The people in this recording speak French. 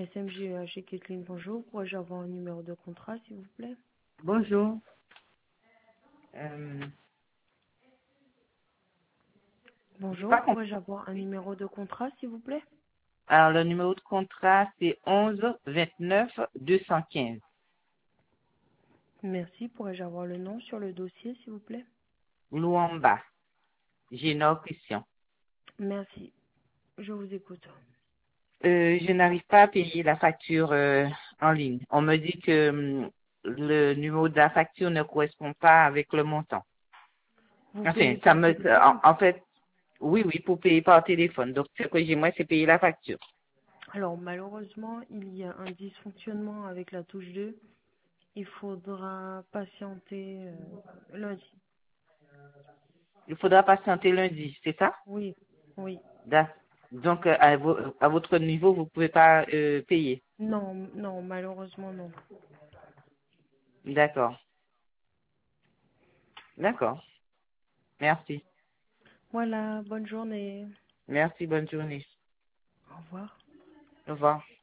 SMG chez Kathleen, bonjour. Pourrais-je avoir un numéro de contrat, s'il vous plaît? Bonjour. Euh, j'ai Bonjour, pas compris. pourrais-je avoir un numéro de contrat, s'il vous plaît? Alors, le numéro de contrat, c'est 11 29 215. Merci, pourrais-je avoir le nom sur le dossier, s'il vous plaît? Luamba, Génor Christian. Merci, je vous écoute. Je n'arrive pas à payer la facture en ligne. On me dit que le numéro de la facture ne correspond pas avec le montant. Vous Enfin, payez par téléphone? en fait, oui, oui, pour payer par téléphone. Donc, ce que j'aimerais, c'est payer la facture. Alors, malheureusement, il y a un dysfonctionnement avec la touche 2. Il faudra patienter lundi. Il faudra patienter lundi, c'est ça? Oui, oui. Donc, à votre niveau, vous pouvez pas payer. Non, non, malheureusement, non. D'accord. D'accord. Merci. Voilà, bonne journée. Merci, bonne journée. Au revoir. Au revoir.